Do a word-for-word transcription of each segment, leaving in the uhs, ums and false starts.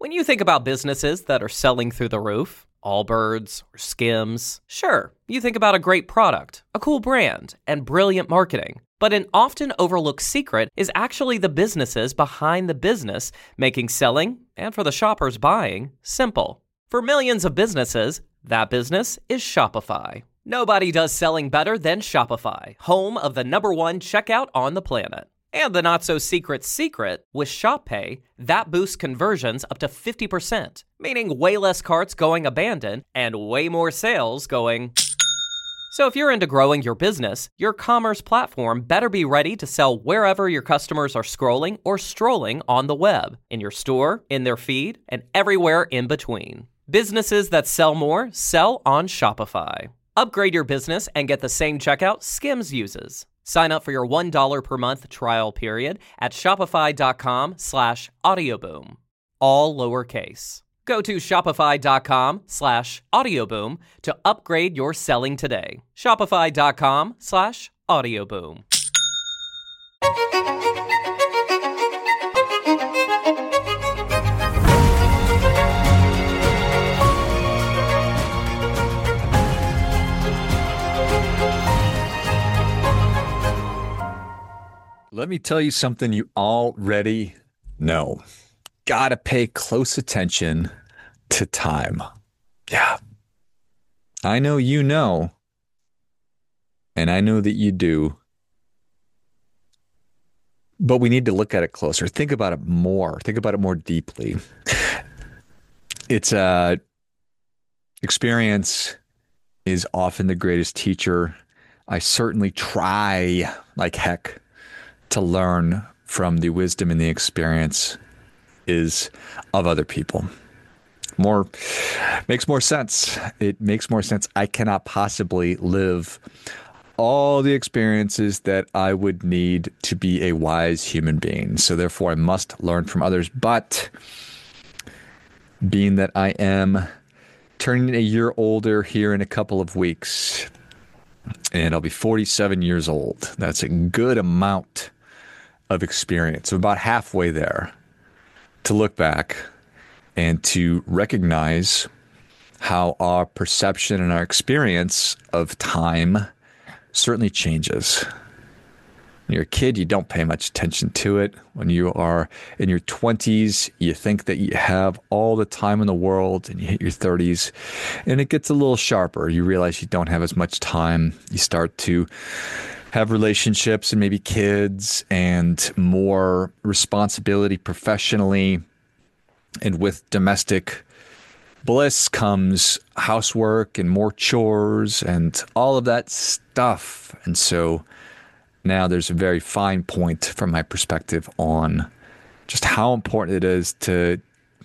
When you think about businesses that are selling through the roof, Allbirds or Skims, sure, you think about a great product, a cool brand, and brilliant marketing. But an often overlooked secret is actually the businesses behind the business, making selling, and for the shoppers buying, simple. For millions of businesses, that business is Shopify. Nobody does selling better than Shopify, home of the number one checkout on the planet. And the not-so-secret secret, with Shop Pay, that boosts conversions up to fifty percent, meaning way less carts going abandoned and way more sales going... So if you're into growing your business, your commerce platform better be ready to sell wherever your customers are scrolling or strolling on the web, in your store, in their feed, and everywhere in between. Businesses that sell more sell on Shopify. Upgrade your business and get the same checkout Skims uses. Sign up for your one dollar per month trial period at shopify.com slash audioboom. All lowercase. Go to shopify.com slash audioboom to upgrade your selling today. Shopify.com slash audioboom. Let me tell you something you already know. Gotta pay close attention to time. Yeah. I know you know, and I know that you do, but we need to look at it closer. Think about it more. Think about it more deeply. It's a experience is often the greatest teacher. I certainly try like heck to learn from the wisdom and the experience is of other people. More makes more sense. It makes more sense. I cannot possibly live all the experiences that I would need to be a wise human being. So therefore I must learn from others. But being that I am turning a year older here in a couple of weeks, and I'll be forty-seven years old. That's a good amount of experience. So about halfway there to look back and to recognize how our perception and our experience of time certainly changes. When you're a kid, you don't pay much attention to it. When you are in your twenties, you think that you have all the time in the world, and you hit your thirties, and it gets a little sharper. You realize you don't have as much time. You start to have relationships and maybe kids and more responsibility professionally. And with domestic bliss comes housework and more chores and all of that stuff. And so now there's a very fine point from my perspective on just how important it is to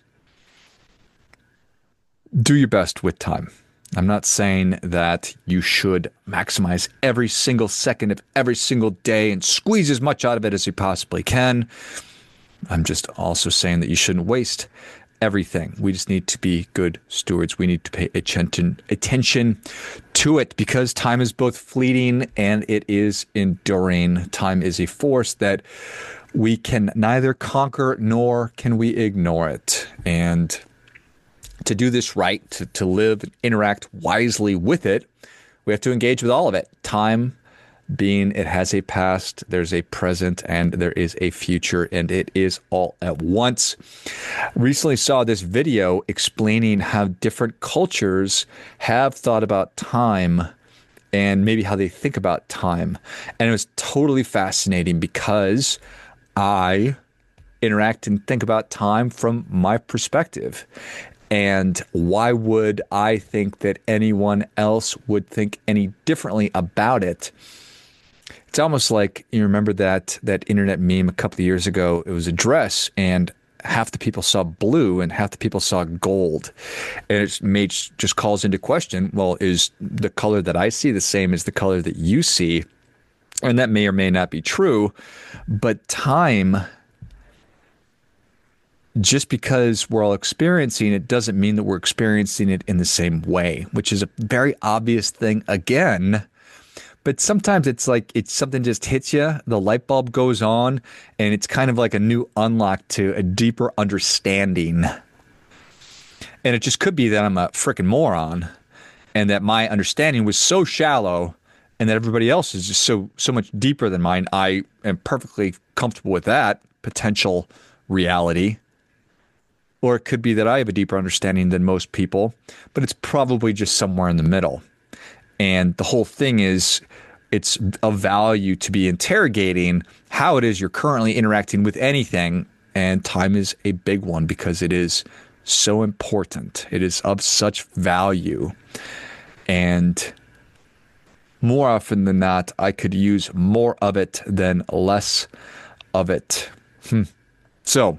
do your best with time. I'm not saying that you should maximize every single second of every single day and squeeze as much out of it as you possibly can. I'm just also saying that you shouldn't waste everything. We just need to be good stewards. We need to pay attention, attention to it because time is both fleeting and it is enduring. Time is a force that we can neither conquer nor can we ignore it. And to do this right, to, to live and interact wisely with it, we have to engage with all of it. Time being it has a past, there's a present, and there is a future, and it is all at once. Recently saw this video explaining how different cultures have thought about time and maybe how they think about time. And it was totally fascinating because I interact and think about time from my perspective. And why would I think that anyone else would think any differently about it? It's almost like, you remember that that internet meme a couple of years ago. It was a dress, and half the people saw blue and half the people saw gold. And it made just calls into question, well, is the color that I see the same as the color that you see? And that may or may not be true, but time, just because we're all experiencing it doesn't mean that we're experiencing it in the same way, which is a very obvious thing again. But sometimes it's like it's something just hits you, the light bulb goes on, and it's kind of like a new unlock to a deeper understanding And it just could be that I'm a freaking moron and that my understanding was so shallow and that everybody else is just so so much deeper than mine. I am perfectly comfortable with that potential reality. Or it could be that I have a deeper understanding than most people, but it's probably just somewhere in the middle. And the whole thing is, it's of value to be interrogating how it is you're currently interacting with anything. And time is a big one because it is so important. It is of such value. And more often than not, I could use more of it than less of it. Hmm. So,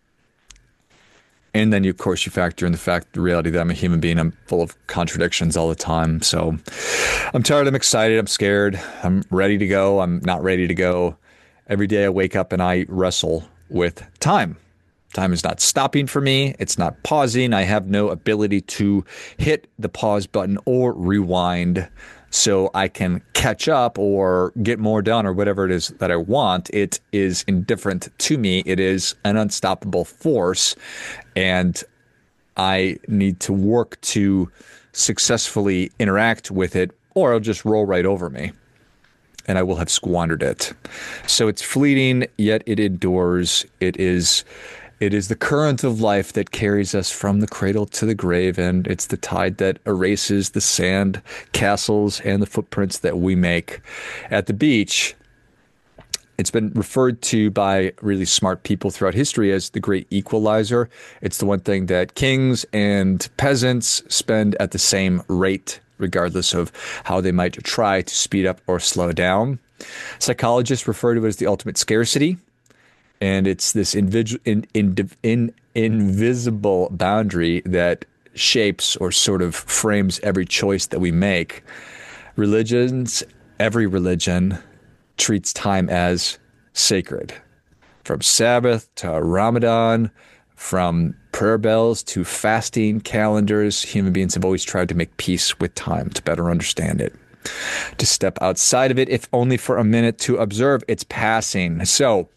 and then, of course, you factor in the fact, the reality that I'm a human being. I'm full of contradictions all the time. So I'm tired. I'm excited. I'm scared. I'm ready to go. I'm not ready to go. Every day I wake up and I wrestle with time. Time is not stopping for me. It's not pausing. I have no ability to hit the pause button or rewind so I can catch up or get more done or whatever it is that I want. It is indifferent to me. It is an unstoppable force. And I need to work to successfully interact with it, or it'll just roll right over me and I will have squandered it. So it's fleeting, yet it endures. It is It is the current of life that carries us from the cradle to the grave, and it's the tide that erases the sand castles and the footprints that we make at the beach. It's been referred to by really smart people throughout history as the great equalizer. It's the one thing that kings and peasants spend at the same rate, regardless of how they might try to speed up or slow down. Psychologists refer to it as the ultimate scarcity. And it's this invid- in, in, in, invisible boundary that shapes or sort of frames every choice that we make. Religions, every religion treats time as sacred. From Sabbath to Ramadan, from prayer bells to fasting calendars, human beings have always tried to make peace with time, to better understand it, to step outside of it, if only for a minute, to observe its passing. So,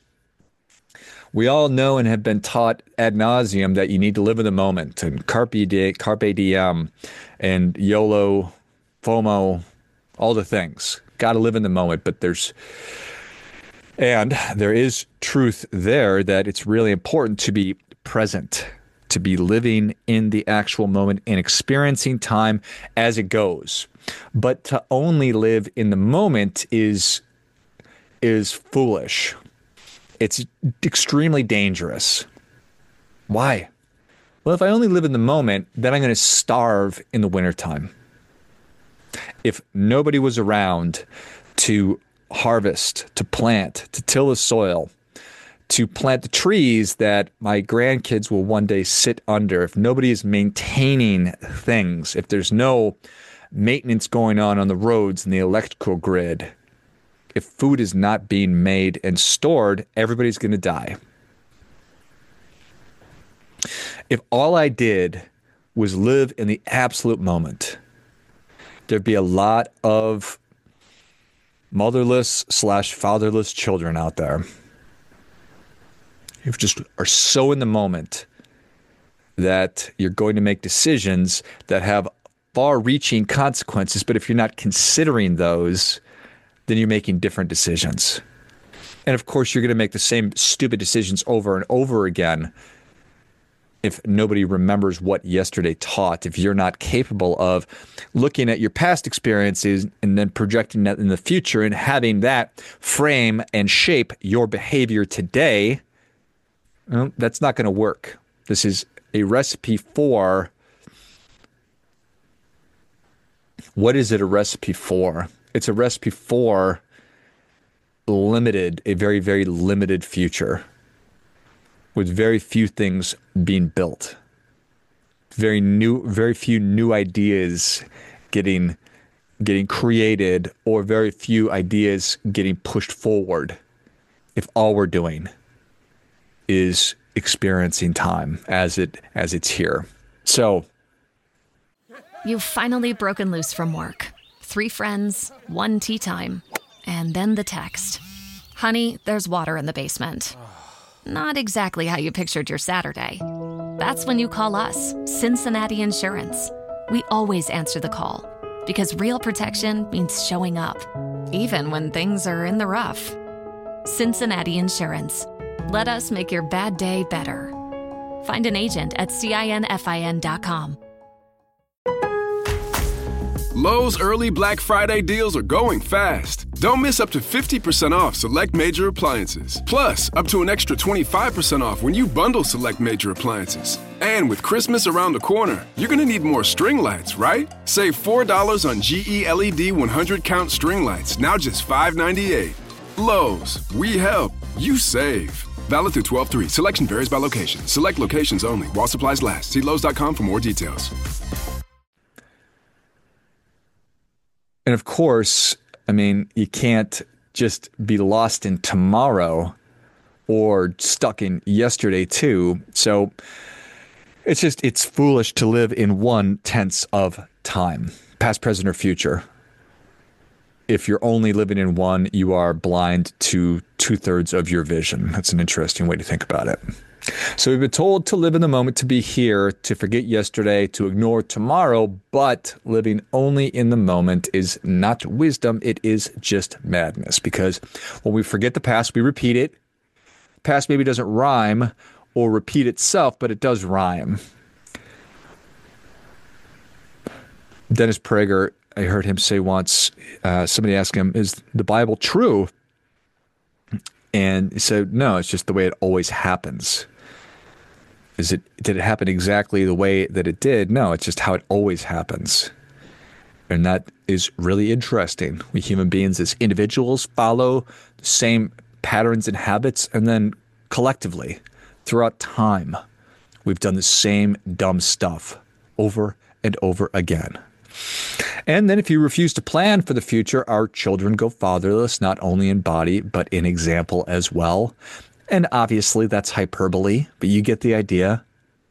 we all know and have been taught ad nauseum that you need to live in the moment, and carpe, di- carpe diem and YOLO, FOMO, all the things. Got to live in the moment, but there's, and there is truth there that it's really important to be present, to be living in the actual moment and experiencing time as it goes. But to only live in the moment is is foolish. It's extremely dangerous. Why? Well, if I only live in the moment, then I'm going to starve in the wintertime. If nobody was around to harvest, to plant, to till the soil, to plant the trees that my grandkids will one day sit under, if nobody is maintaining things, if there's no maintenance going on on the roads and the electrical grid, if food is not being made and stored, everybody's going to die. If all I did was live in the absolute moment, there'd be a lot of motherless slash fatherless children out there who just are so in the moment that you're going to make decisions that have far-reaching consequences. But if you're not considering those, then you're making different decisions. And of course, you're going to make the same stupid decisions over and over again if nobody remembers what yesterday taught, if you're not capable of looking at your past experiences and then projecting that in the future and having that frame and shape your behavior today, well, that's not going to work. This is a recipe for, what is it a recipe for? It's a recipe for limited, a very, very limited future with very few things being built. Very new, very few new ideas getting getting created, or very few ideas getting pushed forward if all we're doing is experiencing time as it as it's here. So you've finally broken loose from work. Three friends, one tea time, and then the text. Honey, there's water in the basement. Not exactly how you pictured your Saturday. That's when you call us, Cincinnati Insurance. We always answer the call because real protection means showing up, even when things are in the rough. Cincinnati Insurance. Let us make your bad day better. Find an agent at cinfin dot com. Lowe's early Black Friday deals are going fast. Don't miss up to fifty percent off select major appliances. Plus, up to an extra twenty-five percent off when you bundle select major appliances. And with Christmas around the corner, you're going to need more string lights, right? Save four dollars on G E L E D one hundred count string lights, now just five ninety-eight. Lowe's, we help, you save. Valid through twelve three. Selection varies by location. Select locations only. While supplies last. See Lowe's dot com for more details. And of course, I mean, you can't just be lost in tomorrow or stuck in yesterday too. So it's just, it's foolish to live in one tense of time, past, present, or future. If you're only living in one, you are blind to two-thirds of your vision. That's an interesting way to think about it. So we've been told to live in the moment, to be here, to forget yesterday, to ignore tomorrow, but living only in the moment is not wisdom. It is just madness, because when we forget the past, we repeat it. Past maybe doesn't rhyme or repeat itself, but it does rhyme. Dennis Prager, I heard him say once, uh, somebody asked him, is the Bible true? And he said, no, it's just the way it always happens. Is it, did it happen exactly the way that it did? No, it's just how it always happens. And that is really interesting. We human beings as individuals follow the same patterns and habits, and then collectively, throughout time, we've done the same dumb stuff over and over again. And then if you refuse to plan for the future, our children go fatherless, not only in body, but in example as well. And obviously that's hyperbole, but you get the idea.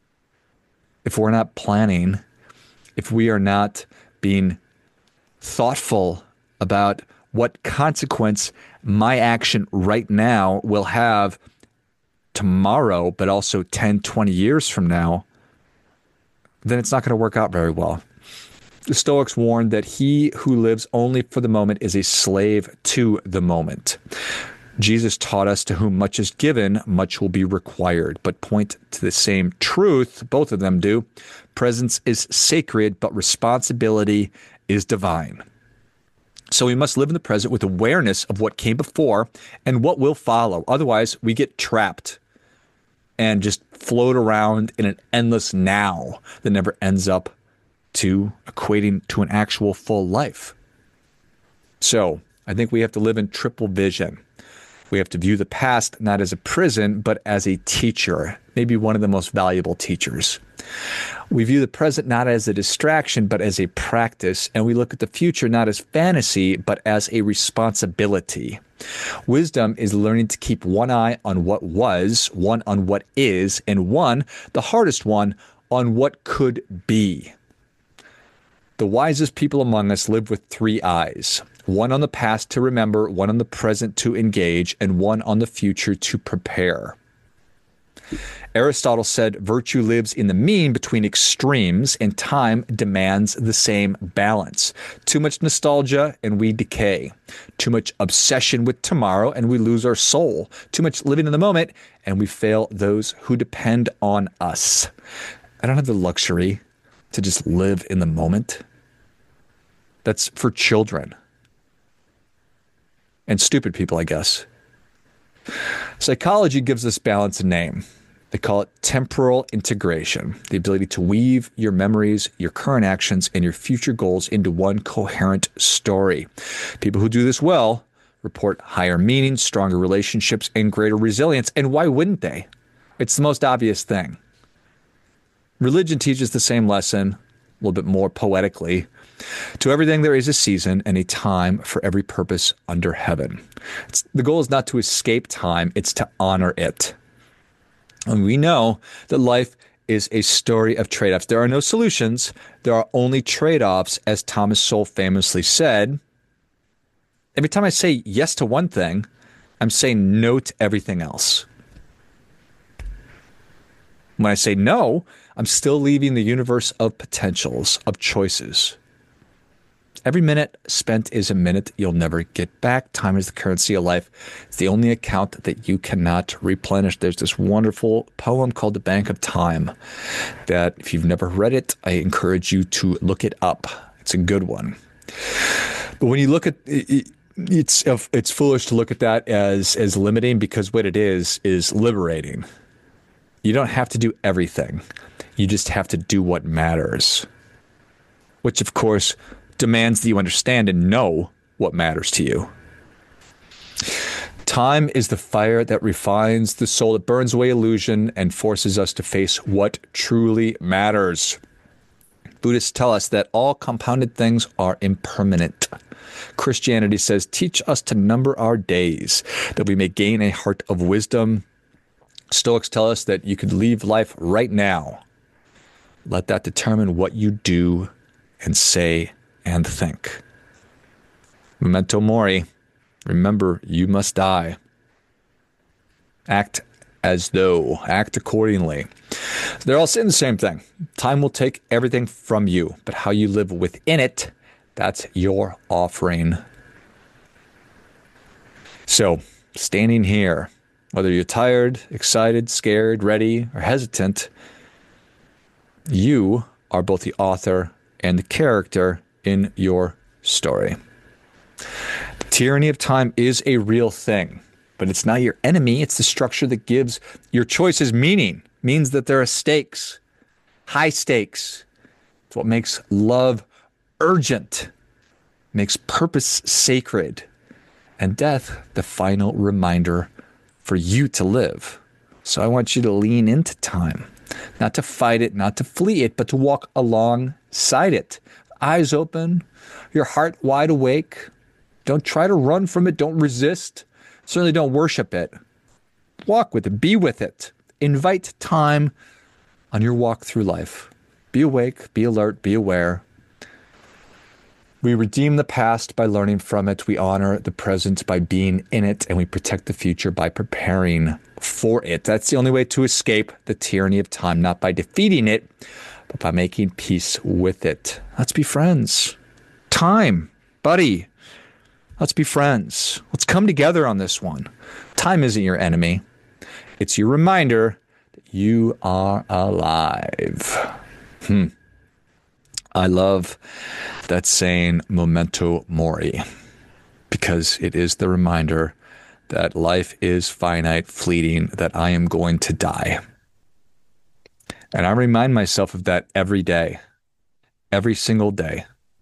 If we're not planning, if we are not being thoughtful about what consequence my action right now will have tomorrow, but also ten, twenty years from now, then it's not going to work out very well. The Stoics warned that he who lives only for the moment is a slave to the moment. Jesus taught us, to whom much is given, much will be required, but point to the same truth, both of them do. Presence is sacred, but responsibility is divine. So we must live in the present with awareness of what came before and what will follow. Otherwise, we get trapped and just float around in an endless now that never ends up to equating to an actual full life. So I think we have to live in triple vision. We have to view the past not as a prison, but as a teacher, maybe one of the most valuable teachers. We view the present not as a distraction, but as a practice. And we look at the future not as fantasy, but as a responsibility. Wisdom is learning to keep one eye on what was, one on what is, and one, the hardest one, on what could be. The wisest people among us live with three eyes. One on the past to remember, one on the present to engage, and one on the future to prepare. Aristotle said, virtue lives in the mean between extremes, and time demands the same balance. Too much nostalgia, and we decay. Too much obsession with tomorrow, and we lose our soul. Too much living in the moment, and we fail those who depend on us. I don't have the luxury to just live in the moment. That's for children. And stupid people, I guess. Psychology gives this balance a name. They call it temporal integration, the ability to weave your memories, your current actions, and your future goals into one coherent story. People who do this well report higher meaning, stronger relationships, and greater resilience. And why wouldn't they? It's the most obvious thing. Religion teaches the same lesson, a little bit more poetically. To everything there is a season and a time for every purpose under heaven. It's, the goal is not to escape time, it's to honor it. And we know that life is a story of trade-offs. There are no solutions, there are only trade-offs, as Thomas Sowell famously said. Every time I say yes to one thing, I'm saying no to everything else. When I say no, I'm still leaving the universe of potentials, of choices. Every minute spent is a minute you'll never get back. Time is the currency of life. It's the only account that you cannot replenish. There's this wonderful poem called The Bank of Time that if you've never read it, I encourage you to look it up. It's a good one. But when you look at it, it's it's foolish to look at that as as limiting, because what it is is liberating. You don't have to do everything. You just have to do what matters, which of course demands that you understand and know what matters to you. Time is the fire that refines the soul. It burns away illusion and forces us to face what truly matters. Buddhists tell us that all compounded things are impermanent. Christianity says, teach us to number our days, that we may gain a heart of wisdom. Stoics tell us that you could leave life right now. Let that determine what you do and say and think. Memento mori. Remember, you must die. Act as though. Act accordingly. They're all saying the same thing. Time will take everything from you, but how you live within it, that's your offering. So, standing here, whether you're tired, excited, scared, ready, or hesitant, you are both the author and the character in your story. The tyranny of time is a real thing, but it's not your enemy. It's the structure that gives your choices meaning. It means that there are stakes, high stakes. It's what makes love urgent, makes purpose sacred, and death the final reminder for you to live. So I want you to lean into time, not to fight it, not to flee it, but to walk alongside it. Eyes open, your heart wide awake. Don't try to run from it. Don't resist. Certainly don't worship it. Walk with it. Be with it. Invite time on your walk through life. Be awake, be alert, be aware. We redeem the past by learning from it. We honor the present by being in it, and we protect the future by preparing for it. That's the only way to escape the tyranny of time, not by defeating it, but by making peace with it. Let's be friends. Time, buddy. Let's be friends. Let's come together on this one. Time isn't your enemy. It's your reminder that you are alive. Hmm. I love that saying, memento mori, because it is the reminder that life is finite, fleeting, that I am going to die. And I remind myself of that every day, every single day.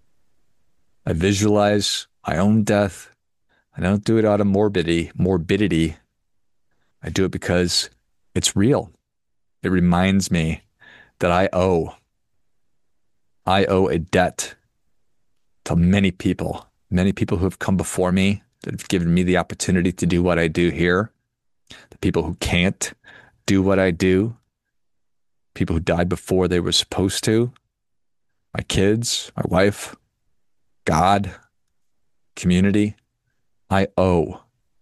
I visualize my own death. I don't do it out of morbidity, morbidity. I do it because it's real. It reminds me that I owe. I owe a debt to many people, many people who have come before me, that have given me the opportunity to do what I do here, the people who can't do what I do, people who died before they were supposed to, my kids, my wife, God, community. I owe.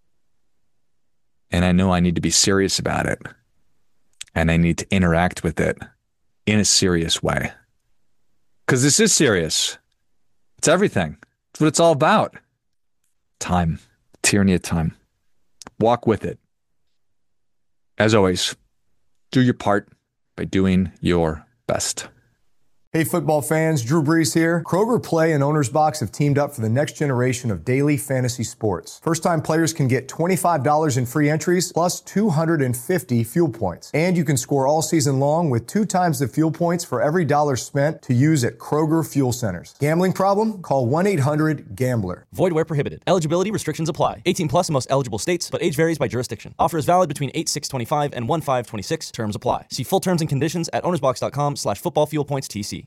And I know I need to be serious about it. And I need to interact with it in a serious way. Because this is serious. It's everything. It's what it's all about. Time. Tyranny of time. Walk with it. As always, do your part by doing your best. Hey football fans, Drew Brees here. Kroger Play and Owner's Box have teamed up for the next generation of daily fantasy sports. First-time players can get twenty-five dollars in free entries plus two hundred fifty fuel points. And you can score all season long with two times the fuel points for every dollar spent to use at Kroger Fuel Centers. Gambling problem? Call one eight hundred gambler. Void where prohibited. Eligibility restrictions apply. eighteen plus in most eligible states, but age varies by jurisdiction. Offer is valid between eight six twenty-five and one five twenty-six. Terms apply. See full terms and conditions at ownersbox dot com slash football fuel points T C.